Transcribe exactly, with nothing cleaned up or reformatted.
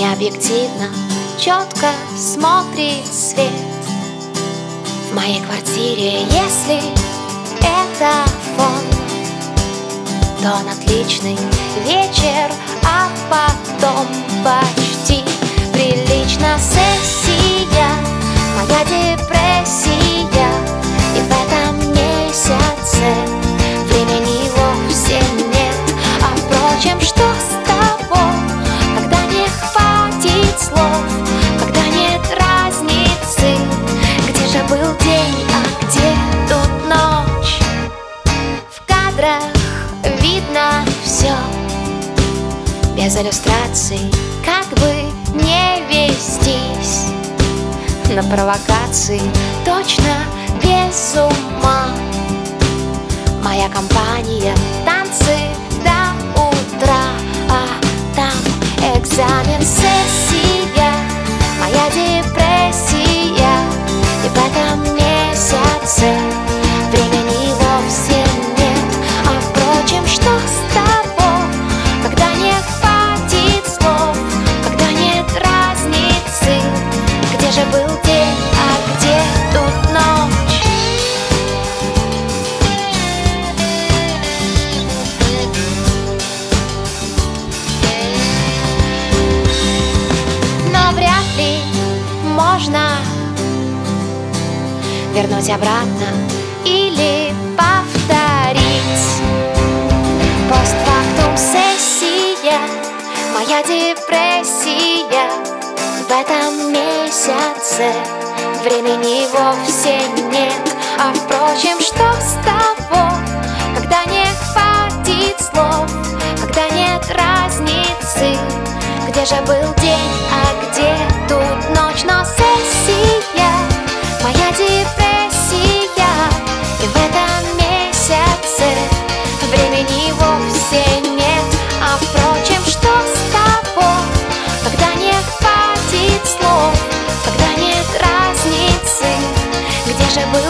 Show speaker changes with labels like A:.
A: объективно, четко смотрит свет в моей квартире. Если это фон, то он отличный вечер, а потом почти прилично сессия, моя депрессия. И в этом месяце времени вовсе нет. А впрочем, что с того, когда не хватит слов, когда нет разницы, где же был день, а где тут ночь? В кадрах видно все, без иллюстраций, как бы не вестись на провокации, точно без ума. Моя компания, танцы до утра, а там экзамен, сессия, моя депрессия. И в этом месяце времени вовсе нет. А впрочем, что с того, когда не хватит слов, когда нет разницы, где же был день, а где тут ночь? Но вряд ли можно вернуть обратно или повторить. Постфактум сессия, моя депрессия. В этом месяце времени вовсе нет. А впрочем, что с того, когда не хватит слов, когда нет разницы, где же был день, а где тут ночь? Но сессия, моя депрессия. И в этом месяце времени вовсе нет. А впрочем, что с того, когда не хватит слов, когда нет разницы, где же был